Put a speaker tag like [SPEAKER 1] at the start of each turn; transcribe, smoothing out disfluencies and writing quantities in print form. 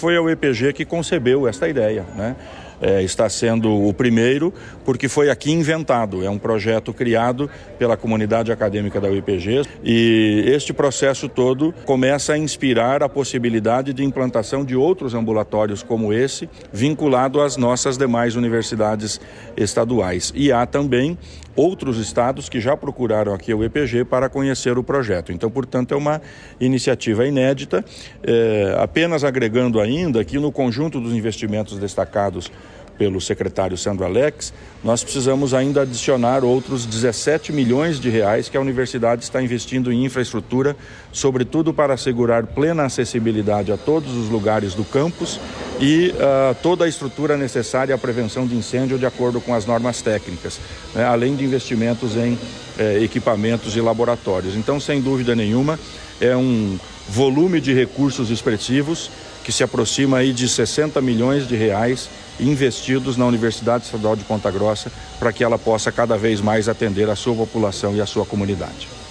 [SPEAKER 1] foi a UEPG que concebeu esta ideia, né? Está sendo o primeiro, porque foi aqui inventado. É um projeto criado pela comunidade acadêmica da UEPG e este processo todo começa a inspirar a possibilidade de implantação de outros ambulatórios como esse, vinculado às nossas demais universidades estaduais. E há também outros estados que já procuraram aqui a UEPG para conhecer o projeto. Então, portanto, é uma iniciativa inédita, apenas agregando ainda que no conjunto dos investimentos destacados pelo secretário Sandro Alex, nós precisamos ainda adicionar outros 17 milhões de reais que a universidade está investindo em infraestrutura, sobretudo para assegurar plena acessibilidade a todos os lugares do campus e toda a estrutura necessária à prevenção de incêndio de acordo com as normas técnicas, né, além de investimentos em equipamentos e laboratórios. Então, sem dúvida nenhuma, é um volume de recursos expressivos que se aproxima aí de 60 milhões de reais investidos na Universidade Estadual de Ponta Grossa para que ela possa cada vez mais atender a sua população e a sua comunidade.